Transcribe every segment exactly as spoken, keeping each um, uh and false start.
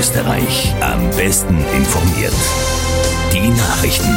Österreich am besten informiert. Die Nachrichten.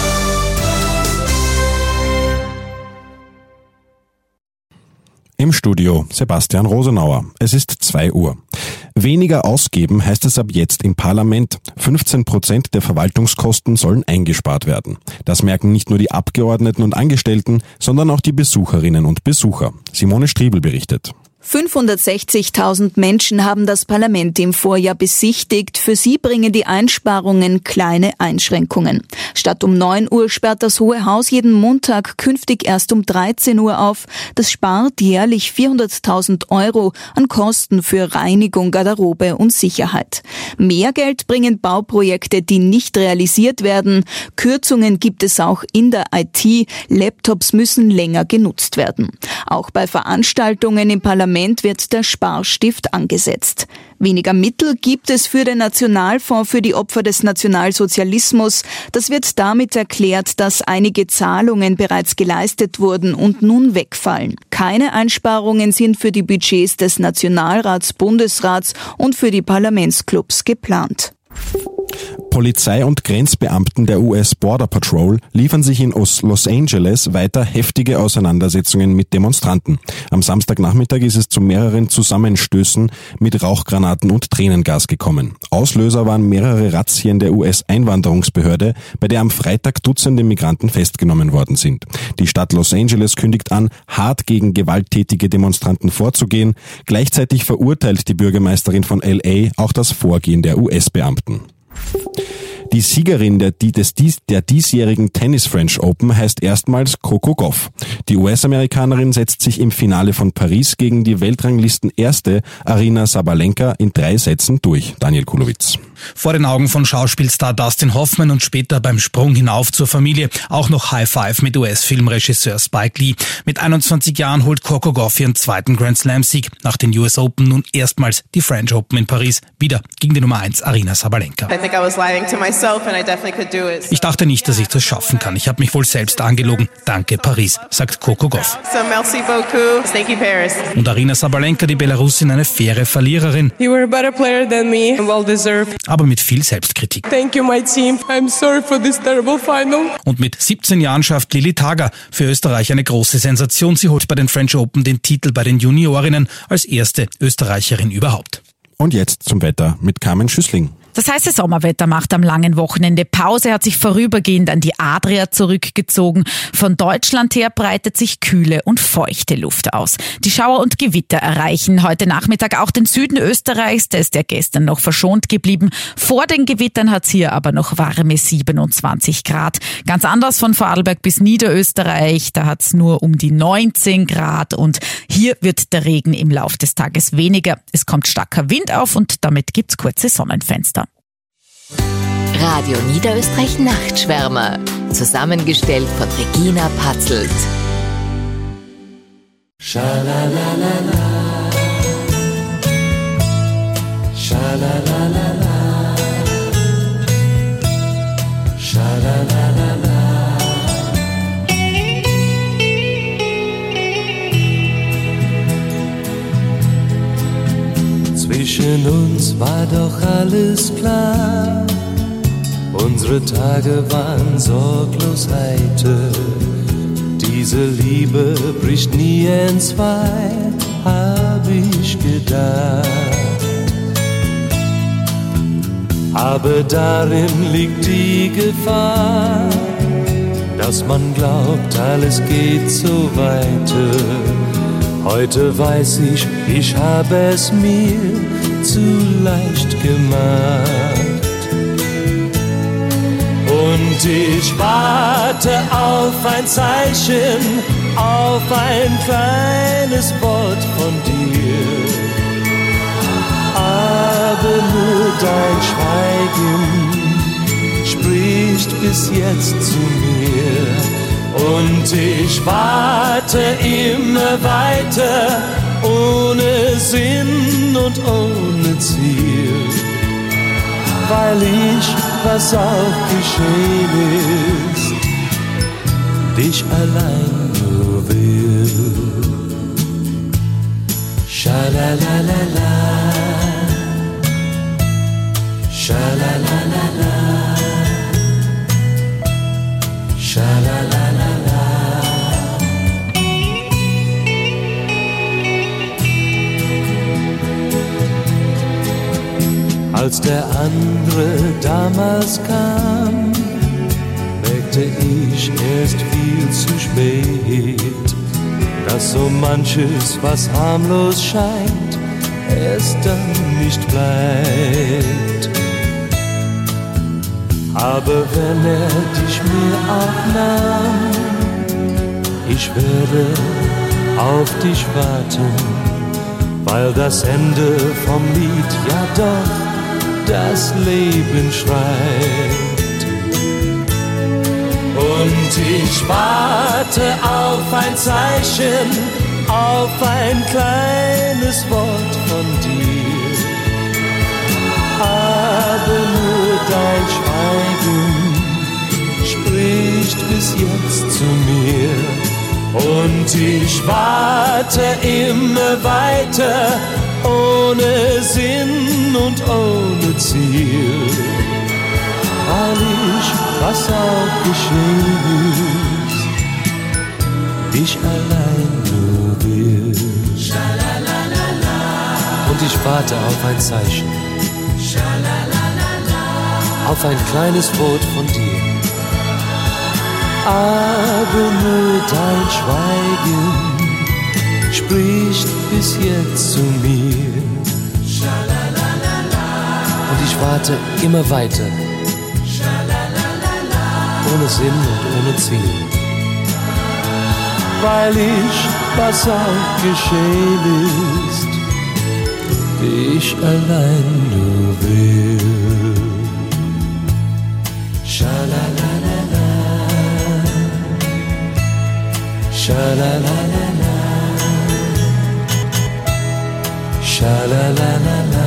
Im Studio Sebastian Rosenauer. Es ist zwei Uhr. Weniger ausgeben heißt es ab jetzt im Parlament. fünfzehn Prozent der Verwaltungskosten sollen eingespart werden. Das merken nicht nur die Abgeordneten und Angestellten, sondern auch die Besucherinnen und Besucher. Simone Striebel berichtet. fünfhundertsechzigtausend Menschen haben das Parlament im Vorjahr besichtigt. Für sie bringen die Einsparungen kleine Einschränkungen. Statt um neun Uhr sperrt das Hohe Haus jeden Montag künftig erst um dreizehn Uhr auf. Das spart jährlich vierhunderttausend Euro an Kosten für Reinigung, Garderobe und Sicherheit. Mehr Geld bringen Bauprojekte, die nicht realisiert werden. Kürzungen gibt es auch in der I T. Laptops müssen länger genutzt werden. Auch bei Veranstaltungen im Parlament wird der Sparstift angesetzt. Weniger Mittel gibt es für den Nationalfonds für die Opfer des Nationalsozialismus. Das wird damit erklärt, dass einige Zahlungen bereits geleistet wurden und nun wegfallen. Keine Einsparungen sind für die Budgets des Nationalrats, Bundesrats und für die Parlamentsclubs geplant. Polizei und Grenzbeamten der U S Border Patrol liefern sich in Los Angeles weiter heftige Auseinandersetzungen mit Demonstranten. Am Samstagnachmittag ist es zu mehreren Zusammenstößen mit Rauchgranaten und Tränengas gekommen. Auslöser waren mehrere Razzien der U S-Einwanderungsbehörde, bei der am Freitag Dutzende Migranten festgenommen worden sind. Die Stadt Los Angeles kündigt an, hart gegen gewalttätige Demonstranten vorzugehen. Gleichzeitig verurteilt die Bürgermeisterin von L A auch das Vorgehen der U S-Beamten. Die Siegerin der, des, der diesjährigen Tennis French Open heißt erstmals Coco Gauff. Die U S-Amerikanerin setzt sich im Finale von Paris gegen die Weltranglisten-Erste Aryna Sabalenka in drei Sätzen durch. Daniel Kulowitz. Vor den Augen von Schauspielstar Dustin Hoffman und später beim Sprung hinauf zur Familie auch noch High Five mit U S-Filmregisseur Spike Lee. Mit einundzwanzig Jahren holt Coco Gauff ihren zweiten Grand Slam-Sieg. Nach den U S Open nun erstmals die French Open in Paris. Wieder gegen die Nummer eins Aryna Sabalenka. Ich dachte nicht, dass ich das schaffen kann. Ich habe mich wohl selbst angelogen. Danke, Paris, sagt Coco Gauff. Und Aryna Sabalenka, die Belarusin, eine faire Verliererin. You were a better player than me and well deserved. Aber mit viel Selbstkritik. Thank you, my team. I'm sorry for this terrible final. Und mit siebzehn Jahren schafft Lilly Tager für Österreich eine große Sensation. Sie holt bei den French Open den Titel bei den Juniorinnen als erste Österreicherin überhaupt. Und jetzt zum Wetter mit Carmen Schüssling. Das heiße Sommerwetter macht am langen Wochenende Pause, hat sich vorübergehend an die Adria zurückgezogen. Von Deutschland her breitet sich kühle und feuchte Luft aus. Die Schauer und Gewitter erreichen heute Nachmittag auch den Süden Österreichs. Der ist ja gestern noch verschont geblieben. Vor den Gewittern hat's hier aber noch warme siebenundzwanzig Grad. Ganz anders von Vorarlberg bis Niederösterreich. Da hat's nur um die neunzehn Grad und hier wird der Regen im Lauf des Tages weniger. Es kommt starker Wind auf und damit gibt's kurze Sonnenfenster. Radio Niederösterreich Nachtschwärmer. Zusammengestellt von Regina Patzelt. Schalalala. Schalalala. Schalalala. Zwischen uns war doch alles klar. Unsere Tage waren sorglos heiter. Diese Liebe bricht nie entzwei, hab ich gedacht. Aber darin liegt die Gefahr, dass man glaubt, alles geht so weiter. Heute weiß ich, ich habe es mir zu leicht gemacht. Und ich warte auf ein Zeichen, auf ein kleines Wort von dir. Aber nur dein Schweigen spricht bis jetzt zu mir. Und ich warte immer weiter, ohne Sinn und ohne Ziel. Weil ich, was auch geschehen ist, dich allein nur will. Schalalala. Sha-la-la-la-la, sha-la-la-la-la. Als der andere damals kam, merkte ich erst viel zu spät, dass so manches, was harmlos scheint, erst dann nicht bleibt. Aber wenn er dich mir auch nahm, ich werde auf dich warten, weil das Ende vom Lied ja doch das Leben schreibt. Und ich warte auf ein Zeichen, auf ein kleines Wort von dir. Aber nur dein Schweigen spricht bis jetzt zu mir. Und ich warte immer weiter, ohne Sinn und ohne Ziel, weil ich, was auch geschehen ist, ich allein nur will. Und ich warte auf ein Zeichen, auf ein kleines Wort von dir. Aber nur dein Schweigen spricht bis jetzt zu mir. Und ich warte immer weiter, ohne Sinn und ohne Ziel, weil ich, was auch geschehen ist, ich allein nur will. Sha-la-la-la-la, sha-la-la-la-la, sha-la-la-la-la.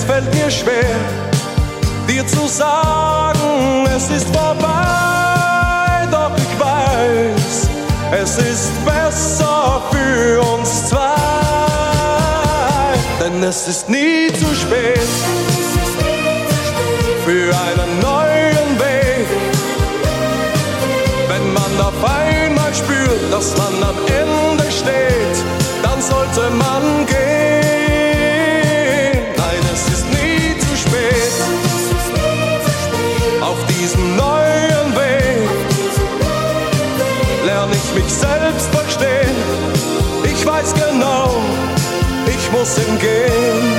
Es fällt mir schwer, dir zu sagen, es ist vorbei, doch ich weiß, es ist besser für uns zwei, denn es ist nie zu spät für einen neuen Weg. Wenn man auf einmal spürt, dass man am Ende steht, dann sollte man gehen. Nein, es ist nie zu spät auf diesem neuen Weg. Lerne ich mich selbst verstehen. Ich weiß genau, ich muss ihn gehen.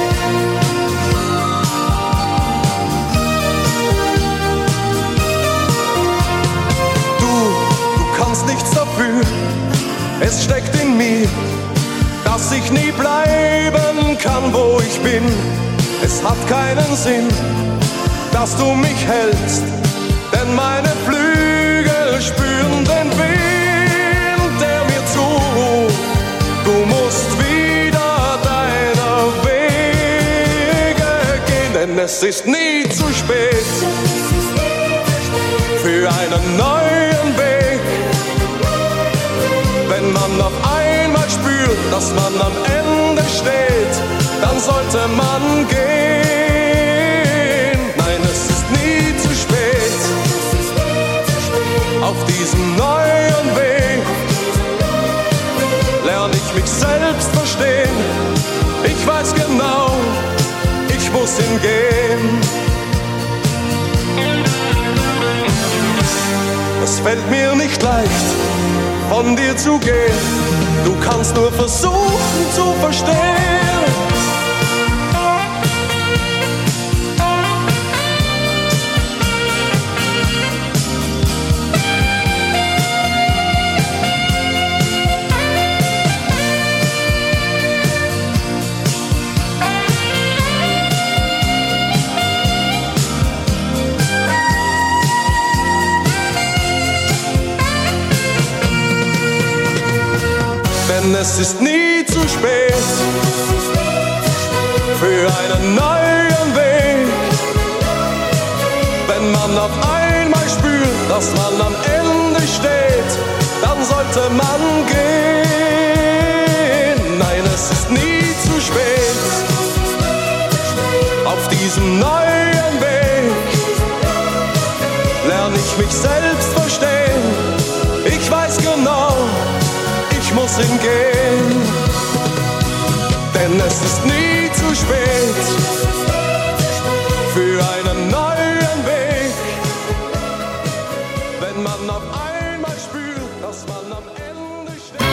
Nichts dafür, es steckt in mir, dass ich nie bleiben kann, wo ich bin. Es hat keinen Sinn, dass du mich hältst, denn meine Flügel spüren den Wind, der mir zuruft, du musst wieder deiner Wege gehen, denn es ist nie zu spät für einen neuen Weg. Wenn man auf einmal spürt, dass man am Ende steht, dann sollte man gehen. Nein, es ist nie zu spät auf diesem neuen Weg. Lerne ich mich selbst verstehen. Ich weiß genau, ich muss hingehen. Es fällt mir nicht leicht, von dir zu gehen. Du kannst nur versuchen zu verstehen. Denn es ist nie zu spät für einen neuen Weg. Wenn man auf einmal spürt, dass man am Ende steht, dann sollte man gehen. Nein, es ist nie zu spät auf diesem neuen Weg. Lerne ich mich selbst verstehen. Ich weiß genau, ich muss hingehen, denn es ist nie zu spät für einen neuen Weg. Wenn man auf einmal spürt, dass man am Ende steht.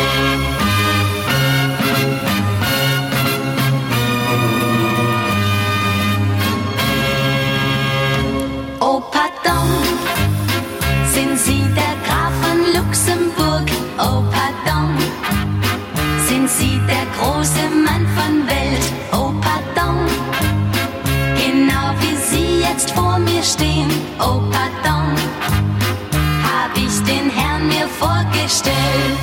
Oh, pardon, sind Sie der Graf von Luxemburg? Oh, pardon, sind Sie der große Mann von Welt? Oh, pardon, genau wie Sie jetzt vor mir stehen. Oh, pardon, hab ich den Herrn mir vorgestellt.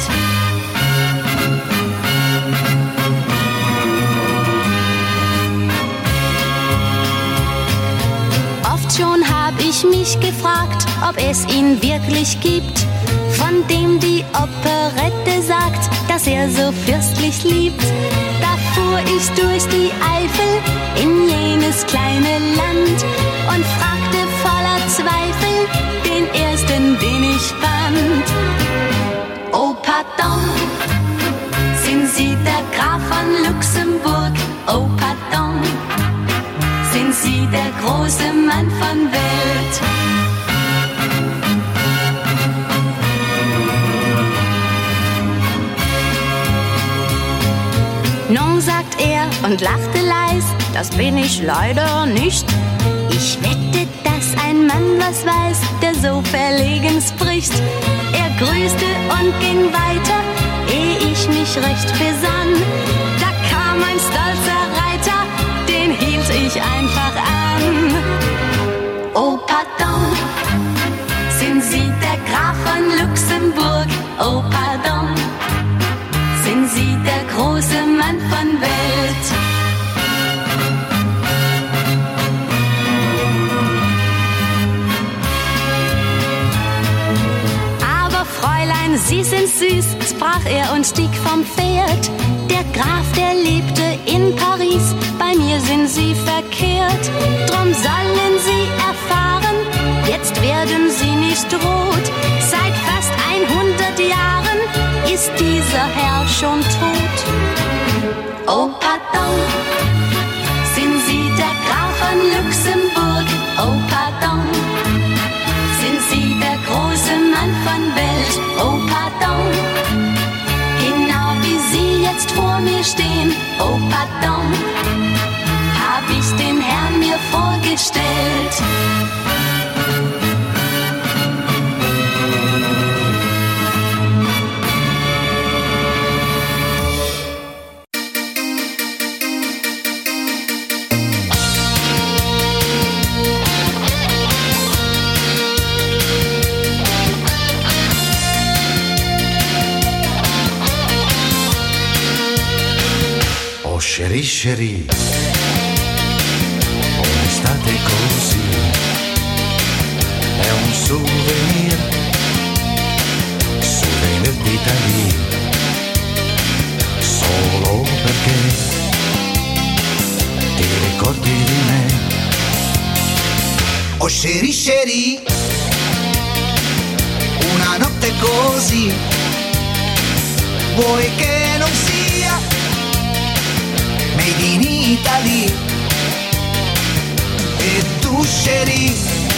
Oft schon hab ich mich gefragt, ob es ihn wirklich gibt, von dem die Operette sagt, dass er so fürstlich liebt. Da fuhr ich durch die Eifel in jenes kleine Land und fragte voller Zweifel den ersten, den ich fand. Oh, pardon, sind Sie der Graf von Luxemburg? Oh, pardon, sind Sie der große Mann von Welt? Nun, sagt er und lachte leis, das bin ich leider nicht. Ich wette, dass ein Mann was weiß, der so verlegen spricht. Er grüßte und ging weiter, ehe ich mich recht besann. Da kam ein stolzer Reiter, den hielt ich einfach an. Oh, pardon, sind Sie der Graf von Luxemburg? Oh, pardon, sind Sie der große Mann von Welt? süß, sprach er und stieg vom Pferd. Der Graf, der lebte in Paris, bei mir sind Sie verkehrt. Drum sollen Sie erfahren, jetzt werden Sie nicht rot. Seit fast hundert Jahren ist dieser Herr schon tot. Oh, pardon, sind Sie der Graf von Luxemburg? Oh, pardon, sind Sie der große Mann von Welt? Oh, pardon, genau wie Sie jetzt vor mir stehen. Oh, pardon, hab ich den Herrn mir vorgestellt. Oh chérie, chérie, un'estate così è un souvenir, souvenir d'Italia, solo perché ti ricordi di me. Oh chérie, chérie, una notte così, vuoi che non sia made in Italy? E tu, chérie,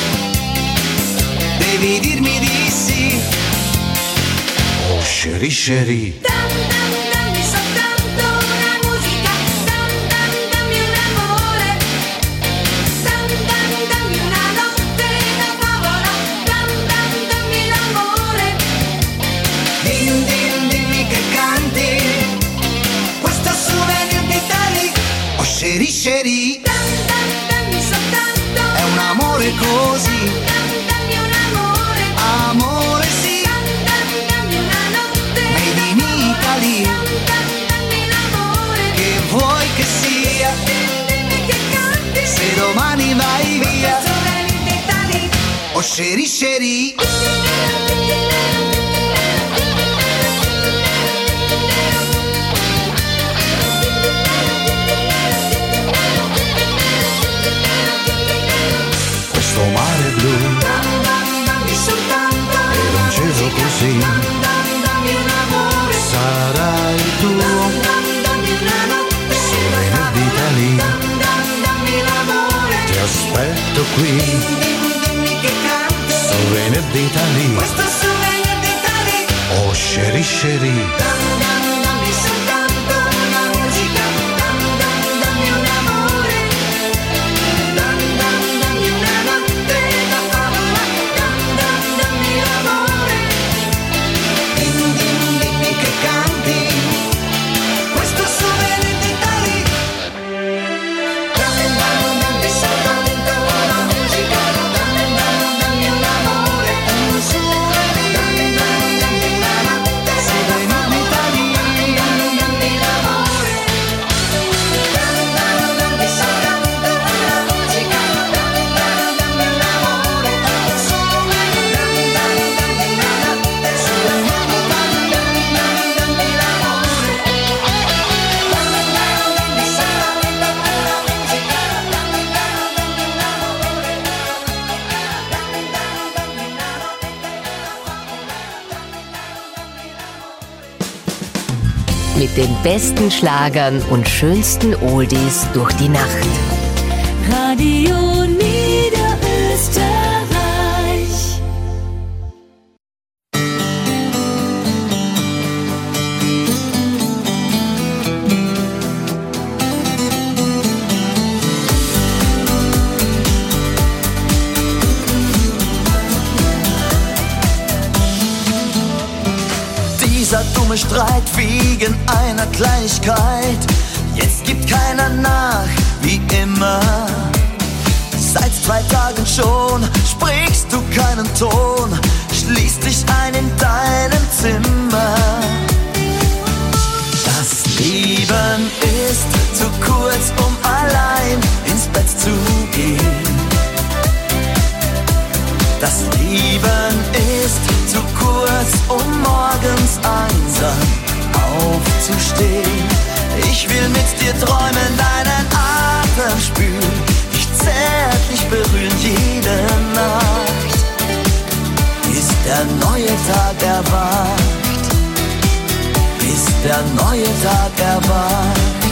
devi dirmi di sì. Oh chérie, chérie, Dam, dam, dammi soltanto una musica. Dam, dam, dammi un amore. Dam, dam, dammi una notte da favola. Dam, dam, dammi l'amore. Dim, dim, dimmi che canti questo souvenir d'Italia. Oh chérie, chérie, Dam, dam, dammi soltanto è un amore così, Dam, dammi un amore. amore sì, Dam, dam, dammi una notte made in Italy. Dam, dam, dammi l'amore. Che vuoi che sia, Dimmi che canti se domani vai via. questo souvenir d'Italia. Oh chérie, chérie, questo mare blu Dammi soltanto ed un cielo così, dammi un amore. sarai tuo, Dammi una notte souvenir d'Italia, dammi l'amore. ti aspetto qui, dimmi che canti souvenir d'Italia. questo souvenir d'Italia. Oh chérie, chérie, Dammi soltanto una musica, dammi un amore, dammi una notte da favola, dammi l'amore. Dimmi che canti questo souvenir d'Italia. Dammi soltanto una musica, dammi un amore, un souvenir, dammi una notte souvenir d'Italia. Dammi l'amore, dammi soltanto una musica, dammi un amore, un souvenir, dammi una notte souvenir d'Italia. Dammi l'amore, dammi soltanto una musica, dammi un Mit den besten Schlagern und schönsten Oldies durch die Nacht. Radio Niederösterreich. Dieser dumme Streit wegen einer Kleinigkeit, jetzt gibt keiner nach, wie immer. Seit zwei Tagen schon sprichst du keinen Ton, schließt dich ein in deinem Zimmer. Das Leben ist zu kurz, um allein ins Bett zu gehen. Das Leben ist zu kurz, um morgens der neue Tag erwacht.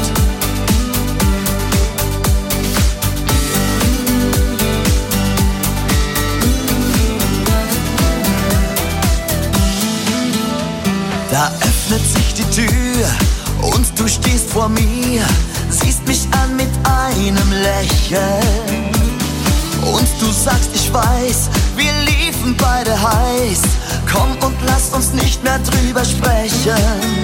Da öffnet sich die Tür und du stehst vor mir, siehst mich an mit einem Lächeln. Und du sagst, ich weiß, wir liefen beide heiß, komm und lass uns nicht mehr drüber sprechen.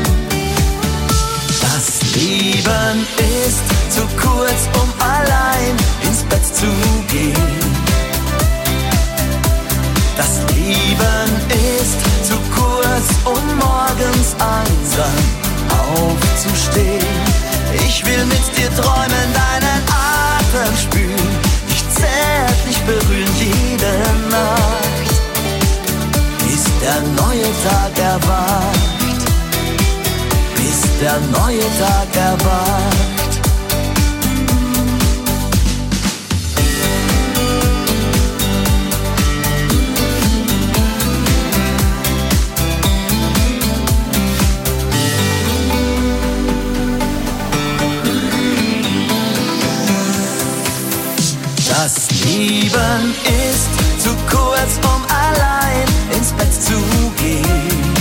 Das Leben ist zu kurz, um allein ins Bett zu gehen. Das Leben ist zu kurz, um morgens einsam aufzustehen. Ich will mit dir träumen, deinen Atem spüren, dich zärtlich berühren jede Nacht, bis der neue Tag erwacht, bis der neue Tag erwacht. Das Leben ist zu kurz, um allein ins Bett zu gehen.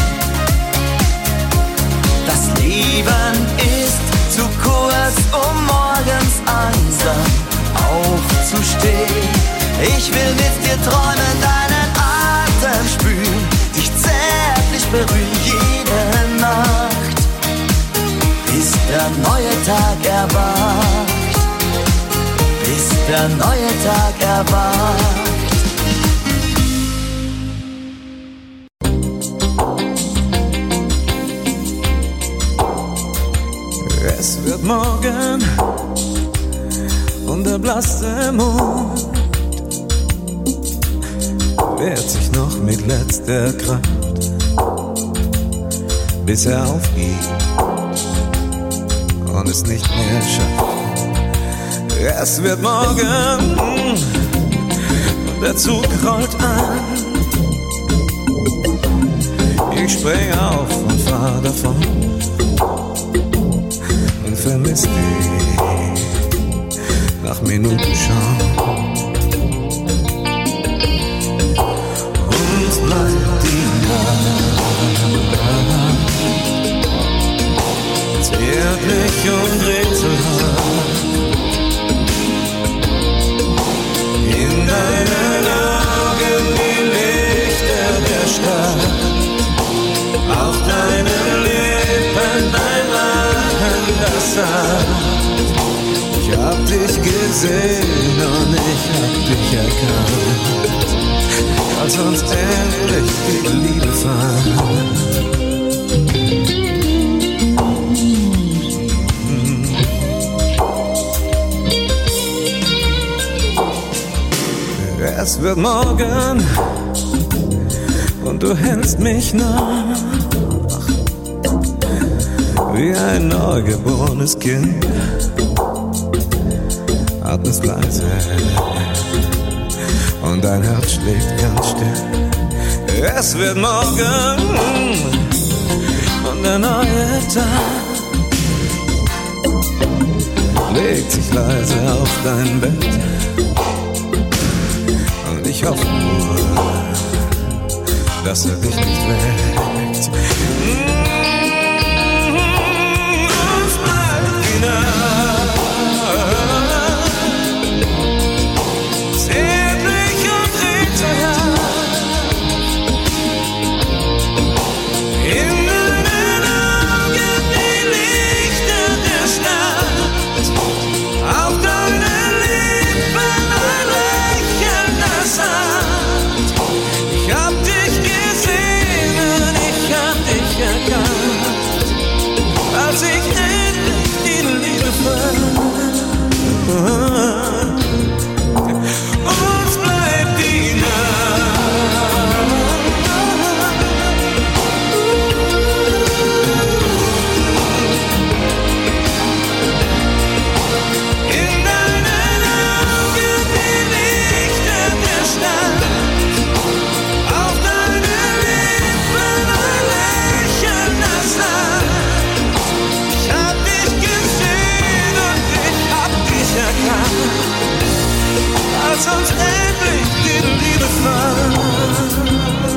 Das Leben ist zu kurz, um morgens einsam aufzustehen. Ich will mit dir träumen, deinen Atem spüren, dich zärtlich berühren jede Nacht, bis der neue Tag erwacht. Bis der neue Tag erwacht. Es wird morgen und der blasse Mond wehrt sich noch mit letzter Kraft, bis er aufgibt und es nicht mehr schafft. Es wird morgen und der Zug rollt an. Ich spring auf und fahr davon und vermiss dich nach Minuten schon. Uns bleibt die Nacht, zehrt mich und rätselhaft. In deinen Augen die Lichter der Stadt, auf deinen Lippen dein Lachen, das sagt, ich hab dich gesehen und ich hab dich erkannt, als uns endlich die Liebe fand. Es wird morgen und du hältst mich nach wie ein neugeborenes Kind, atmest leise und dein Herz schlägt ganz still. Es wird morgen und der neue Tag legt sich leise auf dein Bett. Ich hoffe nur, dass er dich nicht weckt. Uns bleibt die Nacht, zärtlich und rätselhaft. In deinen Augen die Lichter der Stadt, auf deinen Lippen ein Lächeln, das sagt, ich hab dich gesehen und ich hab dich erkannt, lass uns endlich die Liebe fahren.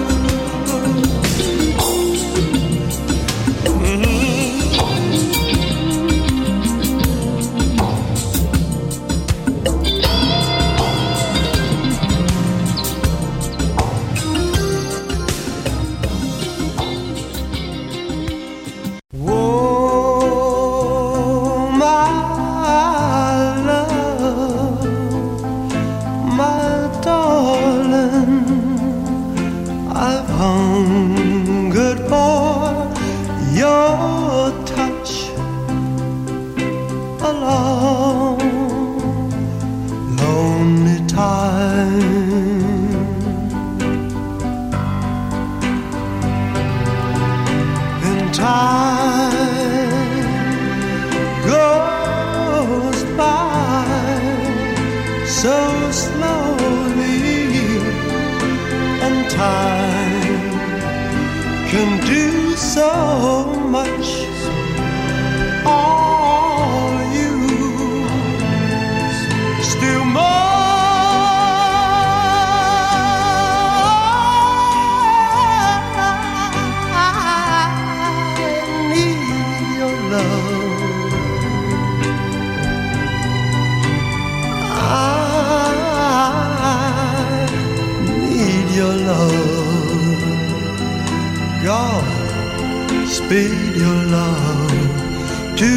Speed your love to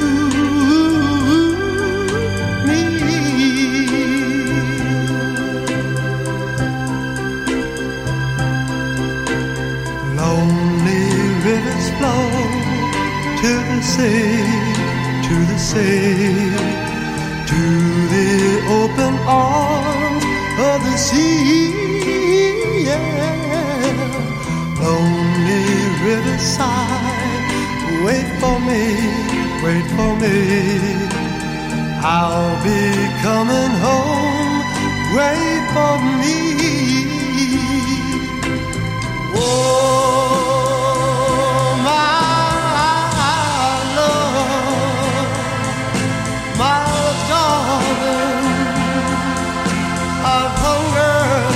me. Lonely rivers flow to the sea, to the sea, to the open arms of the sea. Yeah. Lonely riverside, wait for me, wait for me. I'll be coming home, wait for me. Oh, my love, my darling, I've hungered.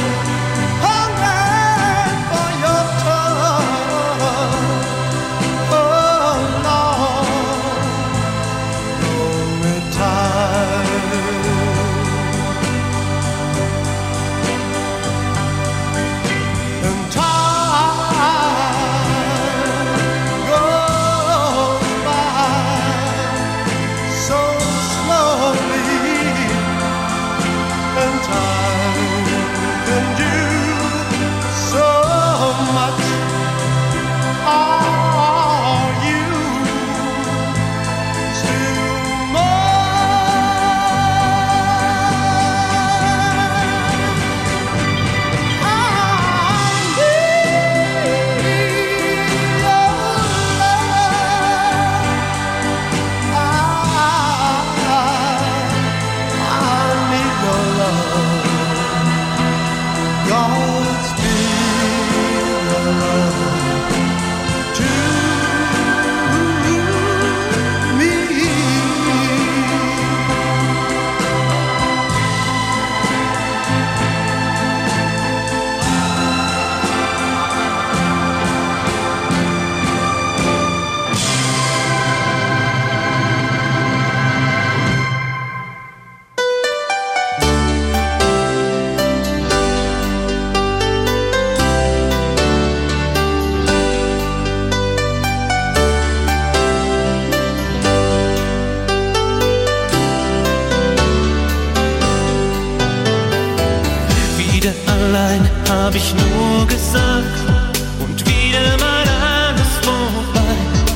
Hab ich nur gesagt und wieder mal alles vorbei.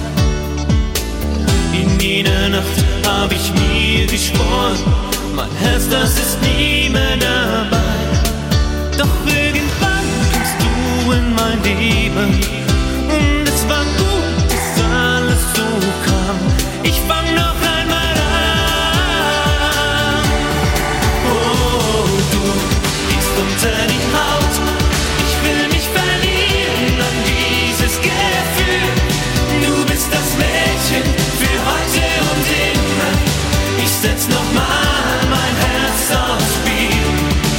In jener Nacht hab ich mir geschworen, mein Herz, das ist nie mehr dabei. Doch irgendwann kommst du in mein Leben und es war gut, dass alles so kam. Ich fang noch einmal an. Oh, du liegst unter die Haut. Setz noch mal mein Herz aufs Spiel.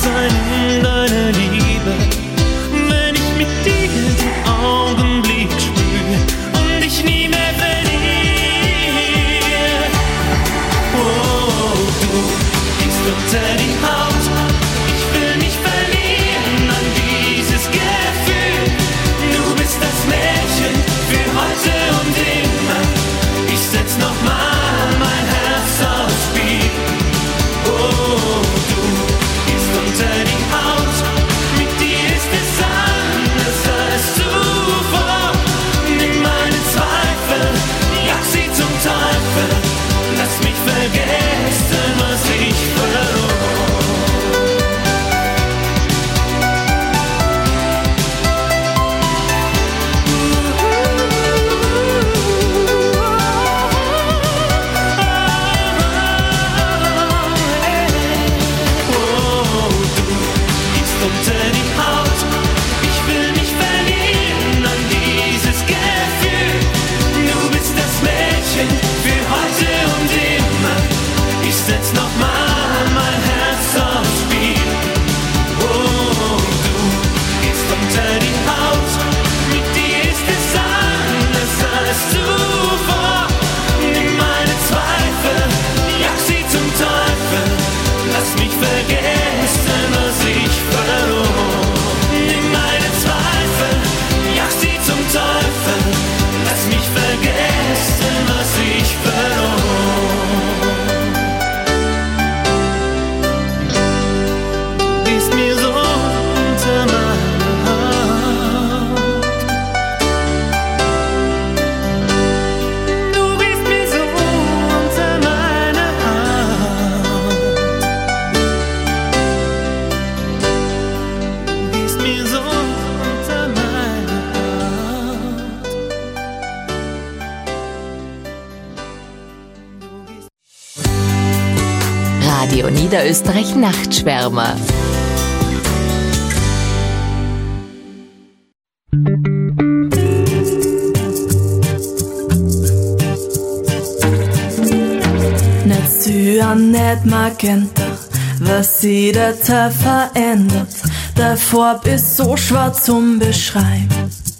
sein in deiner Liebe, wenn ich mit dir den Augenblick spüre und dich nie mehr verliere. Oh, du gehst unter die Haut, ich will mich verlieren an dieses Gefühl. Du bist das Mädchen für heute und immer. Ich setz nochmal mein Herz auf Speed. Oh, du gehst unter die Haut, mit dir ist es anders als zuvor. Nimm meine Zweifel, jag sie zum Teufel, lass mich vergessen, was ich verlor. Unter die Haut, ich will mich verlieren an dieses Gefühl. Du bist das Mädchen für heute und immer. Ich setz nochmal mein Herz auf Speed. Oh, du gehst unter die Haut, mit dir ist es anders als zuvor. Nimm meine Zweifel, jag sie zum Teufel, lass mich vergessen, was ich verlor. Nimm meine Zweifel, jag sie zum Teufel, lass mich vergessen, was ich verlor. Du gehst mir so unter meine Haut. Du gehst mir so unter meine Haut. Du gehst mir so unter meine Haut. Radio Niederösterreich Nachtschwärmer. Nicht Cyan, nicht Magenta, was sie der Teil verändert. Der Farb ist so schwer zum Beschreiben.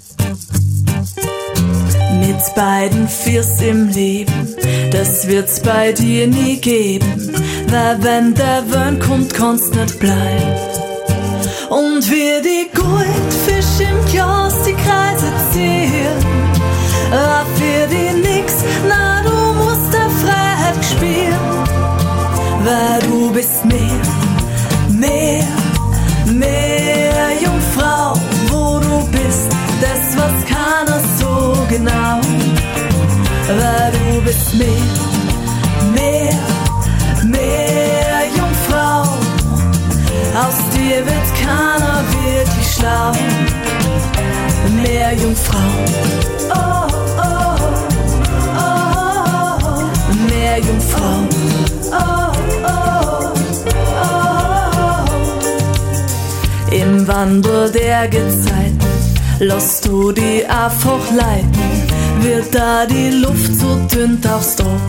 Mit beiden Viers im Leben, das wird's bei dir nie geben. Weil wenn der Wön kommt, kannst nicht bleiben. Und wie die Goldfisch im Glas die Kreise ziehen, war für die nix, na du musst der Freiheit spielen. Weil du bist mehr, mehr, mehr Jungfrau, wo du bist, das weiß keiner so genau. Weil du bist mehr, mehr, mehr Jungfrau, aus dir wird keiner wirklich schlau. Mehr Jungfrau, oh, oh, oh, oh. Mehr Jungfrau, oh, oh, oh. Im Wandel der Gezeiten lass du die einfach leiten, wird da die Luft so dünn tauchst ab.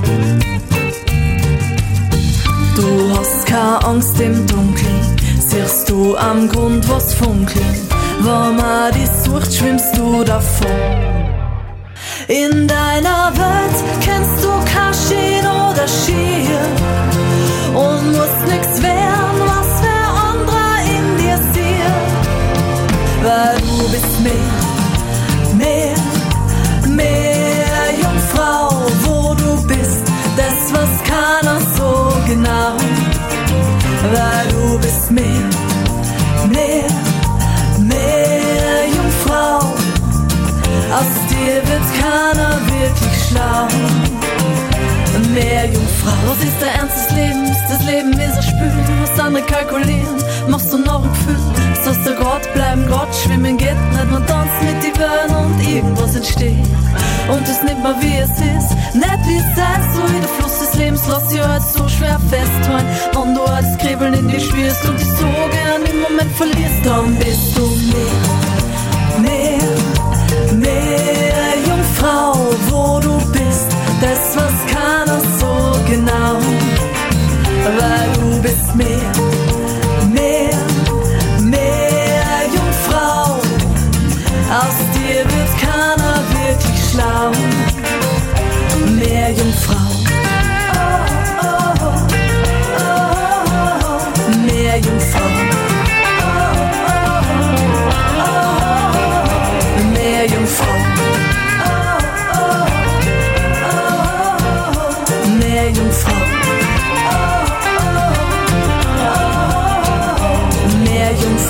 Du hast keine Angst im Dunkeln, siehst du am Grund was funkeln. Wenn man die sucht, schwimmst du davon. In deiner Welt kennst du kein Schien oder Schier und musst nix wehren, was wer anderer in dir sieht. Weil du bist mehr, mehr, mehr Jungfrau, wo du bist, das weiß keiner so genau. Weil du bist mehr, mehr, mehr Jungfrau, aus dir wird keiner wirklich schlau. Mehr Jungfrau, was ist der Ernst des Lebens? Das Leben ist ein Spiel, was andere kalkulieren, machst du noch ein Gefühl. Sollst du grad bleiben, grad schwimmen geht nicht, man tanzt mit die Wellen und irgendwas entsteht. Und es nimmt mal wie es ist, nicht wie es sein soll, wie der Fluss des Lebens, lass dich halt so schwer festhalten. Wenn du halt das Kribbeln in dir spürst und dich so gern im Moment verlierst, dann bist du mehr, mehr, mehr Jungfrau, wo du bist, das weiß keiner so genau. Weil du bist mehr, mehr,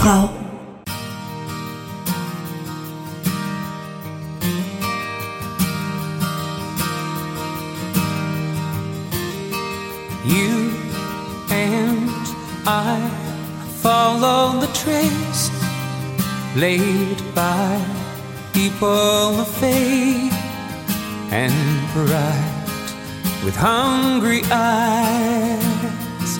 Frau. You and I follow the trace laid by people of faith and bright with hungry eyes.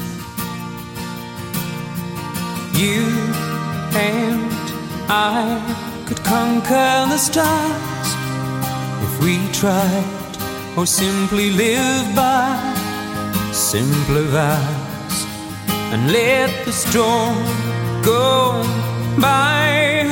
You and I could conquer the stars if we tried, or simply live by simpler vows and let the storm go by.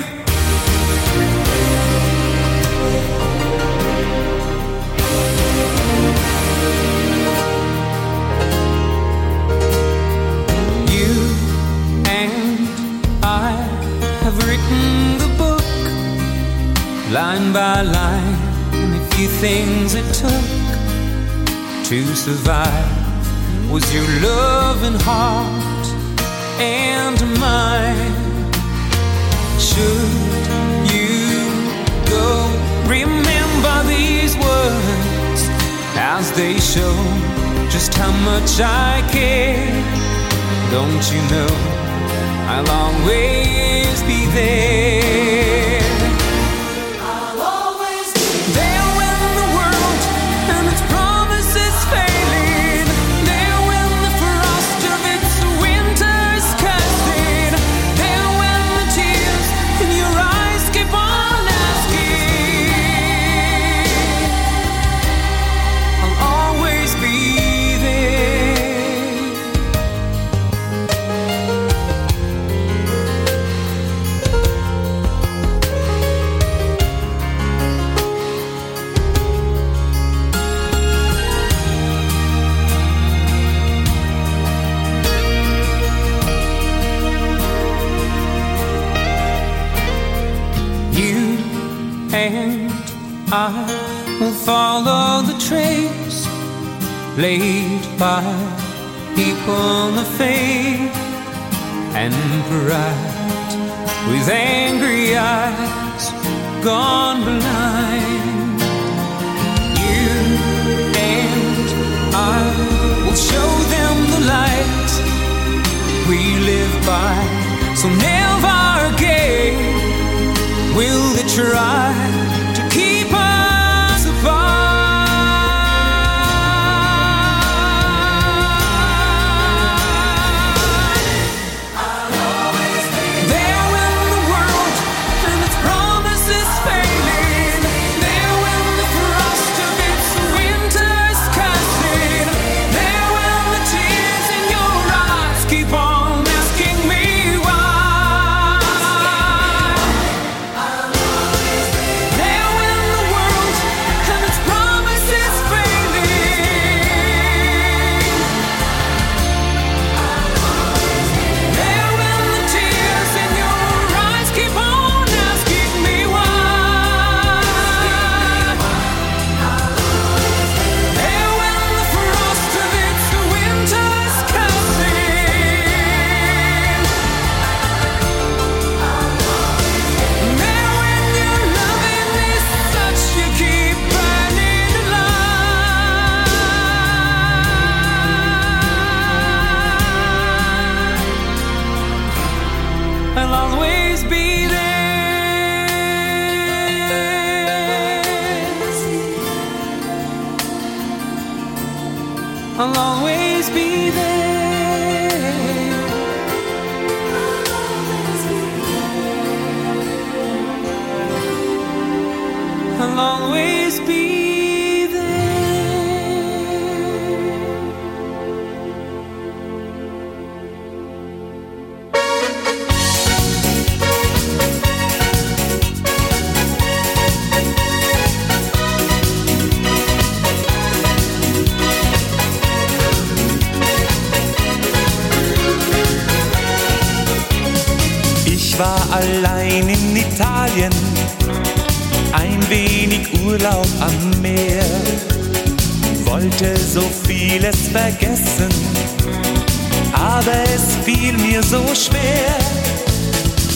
You and I have written the book line by line, and a few things it took to survive was your loving heart and mine. Should you go, remember these words as they show just how much I care. Don't you know I'll always be there. I'll always be there when the world and its promises failing, there when the frost of its winter is casting, there when the tears in your eyes keep on asking. I'll always be and I will follow the trace laid by people of faith and bright with angry eyes gone blind. You and I will show them the light we live by, so never again will they try to keep us apart. I'll always be there when the world and its promises failing, there when the frost of its winter is casting, there when the tears in your eyes keep on asking me why. I'll always be there. I'll always be there. I'll always be Ich war allein in Italien, ein wenig Urlaub am Meer, wollte so vieles vergessen, aber es fiel mir so schwer.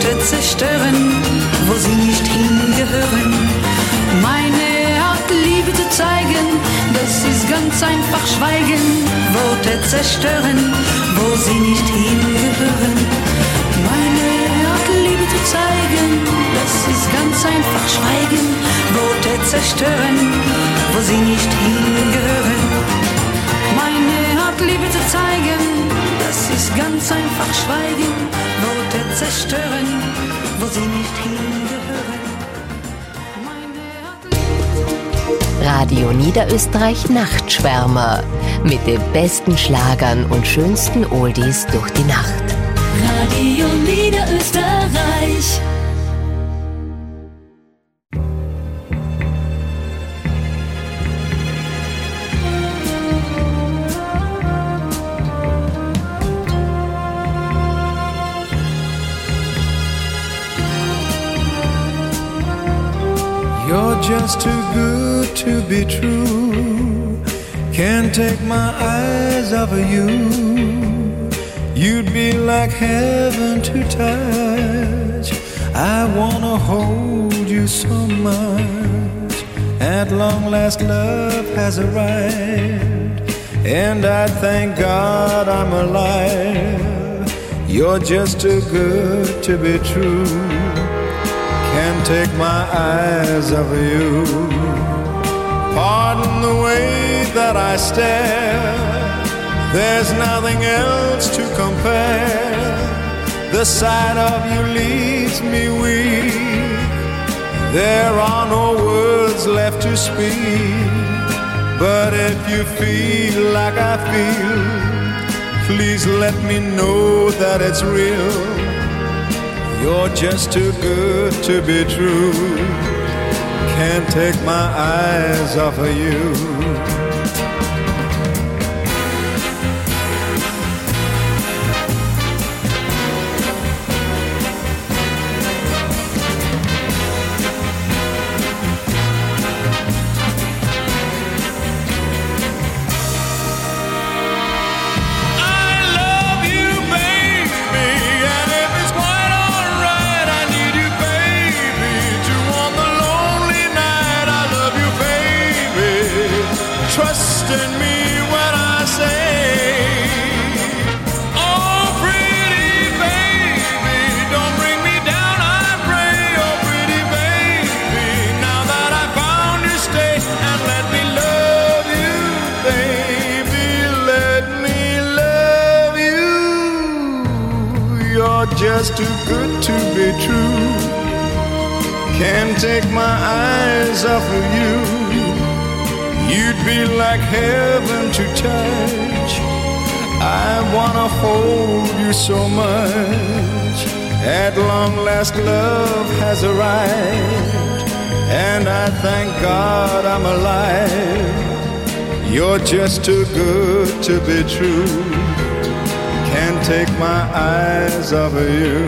zerstören, wo sie nicht hingehören. Meine Art, Liebe zu zeigen, das ist ganz einfach schweigen. Worte zerstören, wo sie nicht hingehören. Meine Art, Liebe zu zeigen, das ist ganz einfach schweigen. Worte zerstören, wo sie nicht hingehören. Meine Art, Liebe zu zeigen, das ist ganz einfach schweigen. Worte zerstören, wo sie nicht hingehören. Radio Niederösterreich Nachtschwärmer mit den besten Schlagern und schönsten Oldies durch die Nacht. Radio Niederösterreich. You're just too good to be true. Can't take my eyes off of you. You'd be like heaven to touch. I wanna hold you so much. At long last love has arrived, and I thank God I'm alive. You're just too good to be true. Can't take my eyes off of you. Pardon the way that I stare. There's nothing else to compare. The sight of you leaves me weak. There are no words left to speak. But if you feel like I feel, please let me know that it's real. You're just too good to be true. Can't take my eyes off of you. Just too good to be true. Can't take my eyes off of you. You'd be like heaven to touch. I wanna hold you so much. At long last love has arrived, and I thank God I'm alive. You're just too good to be true. Can't take my eyes off of you.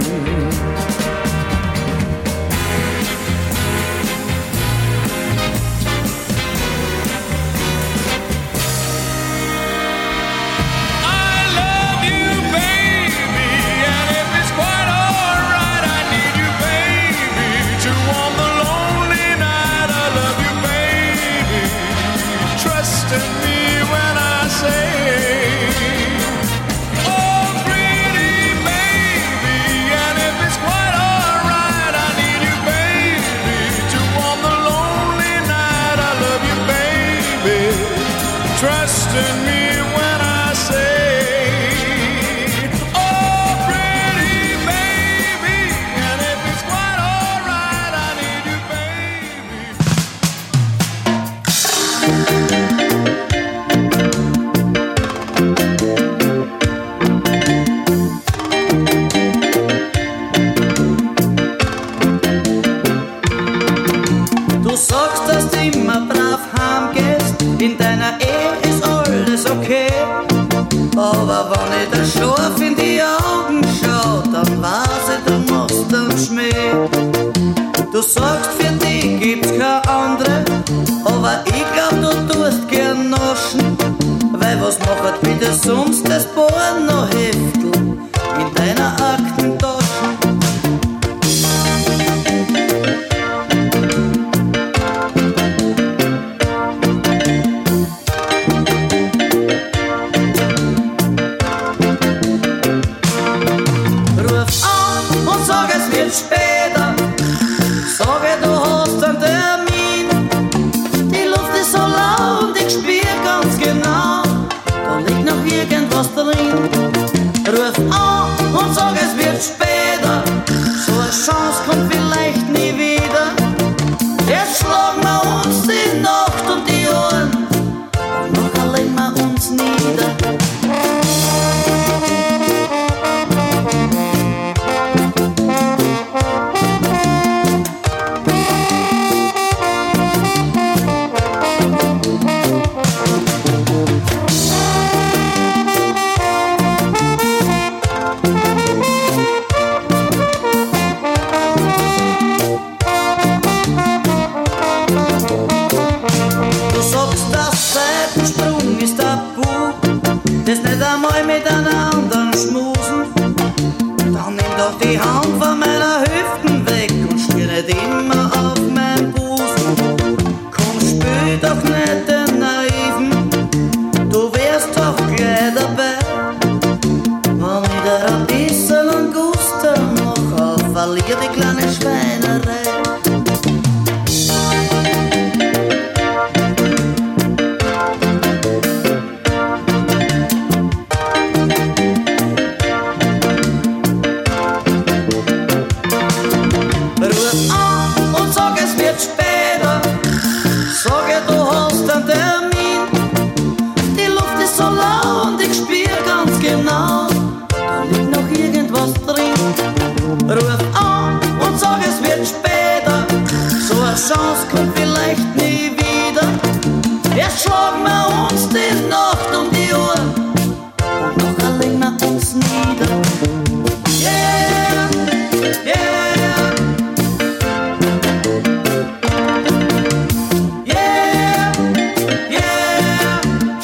Trust in me when I say, oh, pretty baby, and if it's quite alright, I need you, baby. Du sagst, dass du immer brav heimgehst, in deiner Ehe ist alles okay. Aber wenn ich der Schorf in die Augen schau, dann weiß ich, du machst einen Schmäh. Du sagst, für dich gibt's keine andere, aber ich glaub, du tust gern naschen. Weil was macht bitte sonst das Porno-Heftel in deiner Aktentasche? später. Sage, du hast einen Termin. Die Luft ist so lau und ich spür ganz genau, da liegt noch irgendwas drin. Ruf an und sag, es wird später. So eine Chance kommt vielleicht nie wieder. Jetzt schlagen wir uns die Nacht um die Ohren und nachher legen wir uns nieder. Das nicht einmal mit einer anderen schmusen. Dann nimm doch die Hand von meiner Hüften weg und stier nicht immer auf mein Busen. Komm, spül doch nicht den Naiven, du wärst doch gleich dabei. Wenn ich dir ein bisschen an Guster mach, auf, verlier die kleine Schweinerei. Chance kommt vielleicht nie wieder. Jetzt schlagen wir uns die Nacht um die Ohren und nachher legen wir uns nieder. Yeah, yeah, yeah, yeah,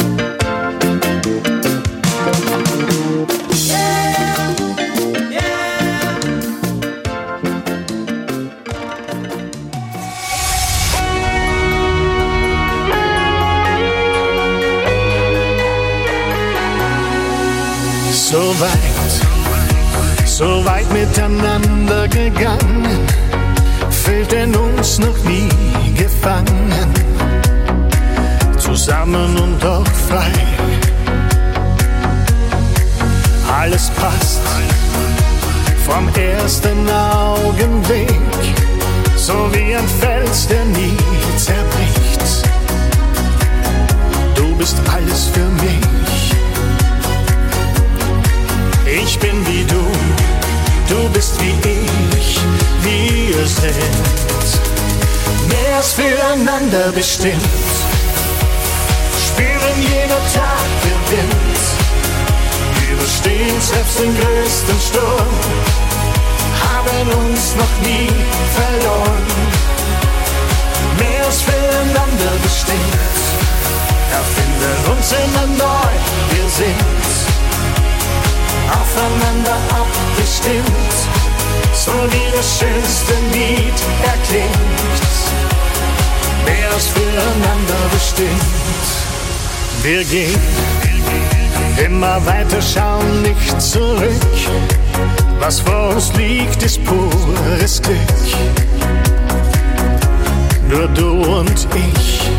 yeah, yeah. So weit, so weit miteinander gegangen, fühlt in uns noch nie gefangen, zusammen und doch frei. Alles passt vom ersten Augenblick, so wie ein Fels, der nie zerbricht. Du bist alles für mich. Ich bin wie du, du bist wie ich, wir sind mehr als füreinander bestimmt. Spüren jeder Tag gewinnt, überstehen selbst den größten Sturm, haben uns noch nie verloren. Mehr als füreinander bestimmt, erfinden uns immer neu, wir sind aufeinander abgestimmt, so wie das schönste Lied erklingt. Mehr als füreinander bestimmt. Wir gehen immer weiter, schauen nicht zurück. Was vor uns liegt, ist pures Glück. Nur du und ich.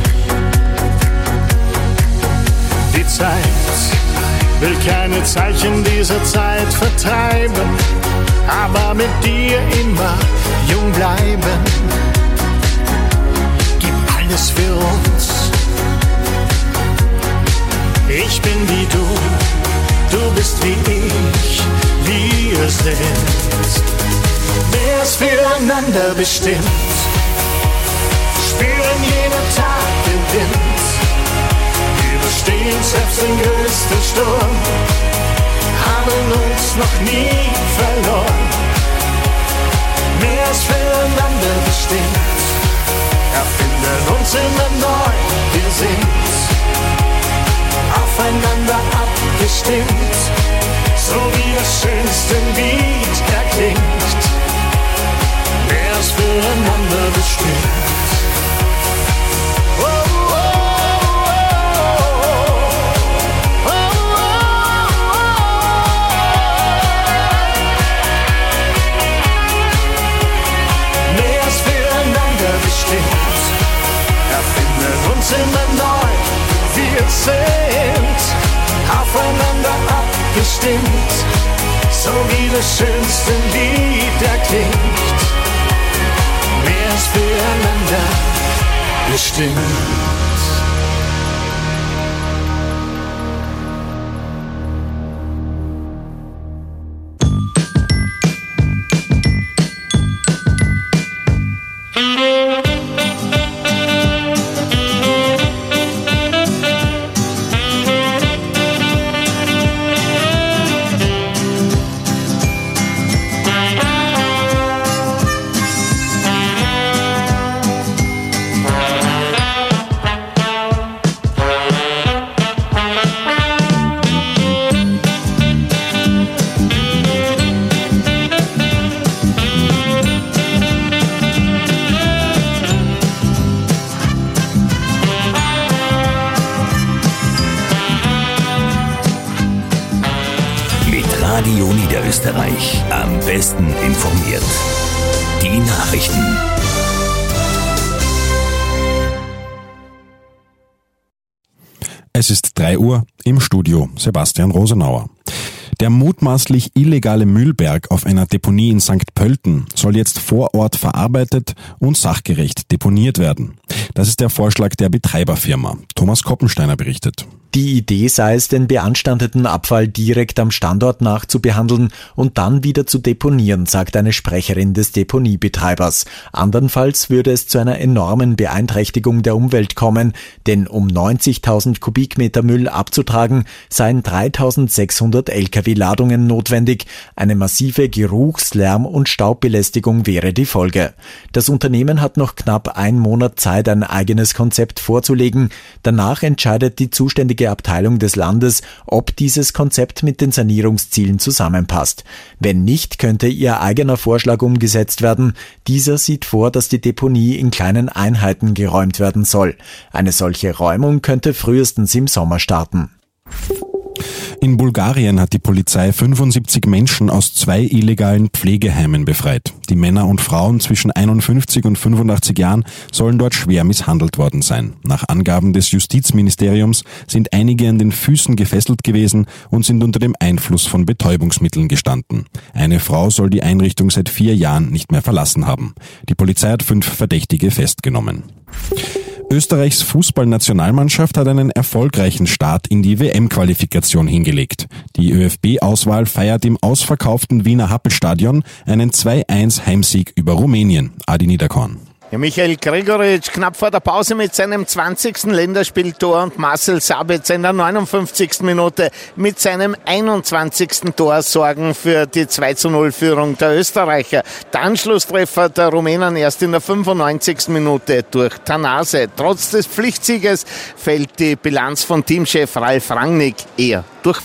Die Zeit will keine Zeichen dieser Zeit vertreiben, aber mit dir immer jung bleiben. Gib alles für uns. Ich bin wie du, du bist wie ich, wir sind mehr als füreinander bestimmt. Spüren jeder Tag gewinnt, überstehen selbst den größten Sturm, haben uns noch nie verloren. Mehr als füreinander bestimmt, erfinden uns immer neu. Wir sind aufeinander abgestimmt, so wie das schönste Lied erklingt. Mehr als füreinander bestimmt. sind aufeinander abgestimmt, so wie das schönste Lied erklingt. Wer ist füreinander bestimmt? Radio Niederösterreich. Am besten informiert. Die Nachrichten. Es ist drei Uhr, im Studio Sebastian Rosenauer. Der mutmaßlich illegale Müllberg auf einer Deponie in Sankt Pölten soll jetzt vor Ort verarbeitet und sachgerecht deponiert werden. Das ist der Vorschlag der Betreiberfirma. Thomas Koppensteiner berichtet. Die Idee sei es, den beanstandeten Abfall direkt am Standort nachzubehandeln und dann wieder zu deponieren, sagt eine Sprecherin des Deponiebetreibers. Andernfalls würde es zu einer enormen Beeinträchtigung der Umwelt kommen, denn um neunzigtausend Kubikmeter Müll abzutragen, seien dreitausendsechshundert L K W-Ladungen notwendig. Eine massive Geruchs-, Lärm- und Staubbelästigung wäre die Folge. Das Unternehmen hat noch knapp einen Monat Zeit, ein eigenes Konzept vorzulegen. Danach entscheidet die zuständige Abteilung des Landes, ob dieses Konzept mit den Sanierungszielen zusammenpasst. Wenn nicht, könnte ihr eigener Vorschlag umgesetzt werden. Dieser sieht vor, dass die Deponie in kleinen Einheiten geräumt werden soll. Eine solche Räumung könnte frühestens im Sommer starten. In Bulgarien hat die Polizei fünfundsiebzig Menschen aus zwei illegalen Pflegeheimen befreit. Die Männer und Frauen zwischen einundfünfzig und fünfundachtzig Jahren sollen dort schwer misshandelt worden sein. Nach Angaben des Justizministeriums sind einige an den Füßen gefesselt gewesen und sind unter dem Einfluss von Betäubungsmitteln gestanden. Eine Frau soll die Einrichtung seit vier Jahren nicht mehr verlassen haben. Die Polizei hat fünf Verdächtige festgenommen. Österreichs Fußballnationalmannschaft hat einen erfolgreichen Start in die W M-Qualifikation hingelegt. Die ÖFB-Auswahl feiert im ausverkauften Wiener Happelstadion einen zwei eins Heimsieg über Rumänien. Adi Niederkorn. Ja, Michael Gregoritsch knapp vor der Pause mit seinem zwanzigsten Länderspieltor und Marcel Sabitzer in der neunundfünfzigsten Minute mit seinem einundzwanzigsten Tor sorgen für die zwei zu null Führung der Österreicher. Der Anschlusstreffer der Rumänen erst in der fünfundneunzigsten Minute durch Tanase. Trotz des Pflichtsieges fällt die Bilanz von Teamchef Ralf Rangnick eher durch